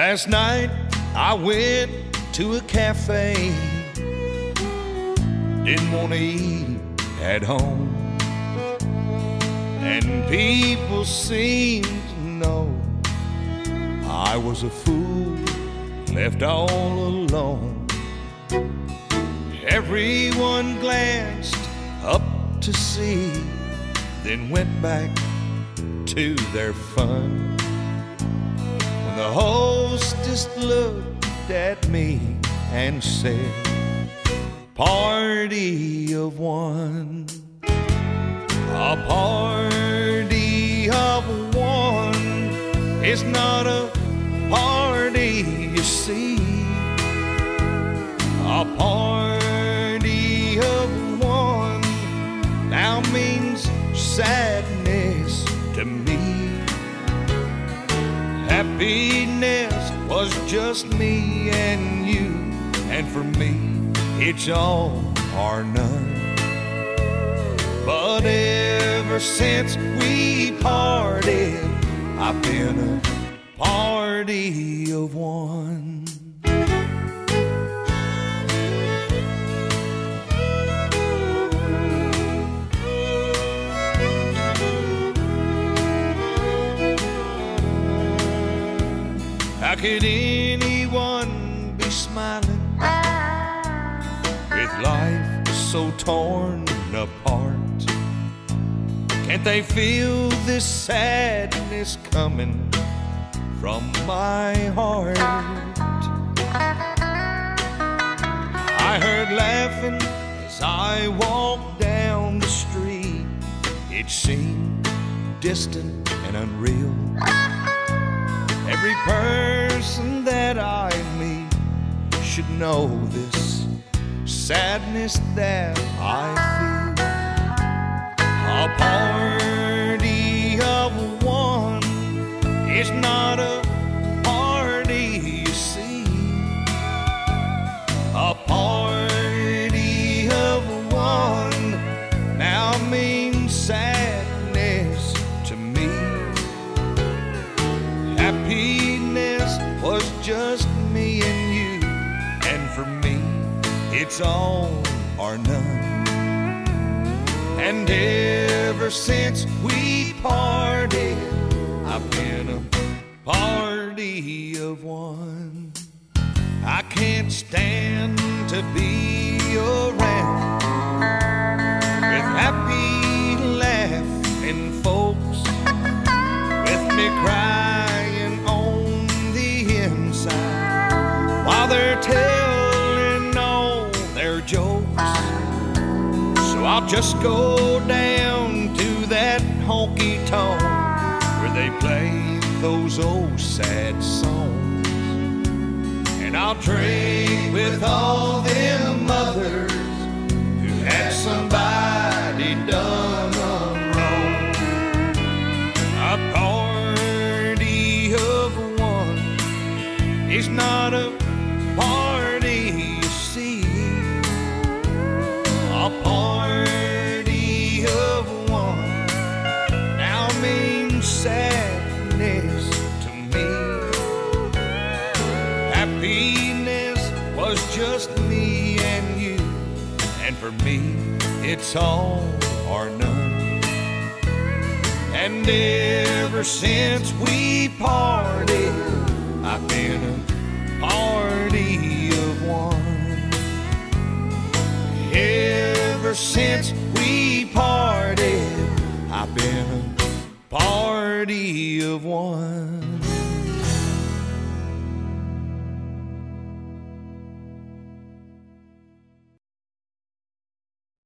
Last night I went to a cafe. Didn't want to eat at home, and people seemed to know I was a fool, left all alone. Everyone glanced up to see, then went back to their fun. When the hostess looked at me and said, "Party of one." A party of one is not a party, you see. A party of one now means sadness to me. Happiness was just me and you, and for me it's all or none. But ever since we parted, I've been a party of one. How could anyone be smiling with life so torn apart? Can't they feel this sadness coming from my heart? I heard laughing as I walked down the street. It seemed distant and unreal. Every person that I meet should know this sadness that I feel. A party of one is not a party, you see. A party of one now means sadness to me. Happiness was just me and you, and for me it's all or none. And ever since we parted, I've been a party of one. I can't stand to be around with happy laughing folks, with me crying on the inside while they're telling all their jokes. So I'll just go down to that honky-tonk where they play those old sad songs, and I'll drink with all them others who had somebody done them wrong. A party of one is not a party, you see. A party of one now means sadness to me. Happiness was just me and you, and for me it's all or none. And ever since we parted, I've been a party of one. Ever since we parted, I've been a party of one.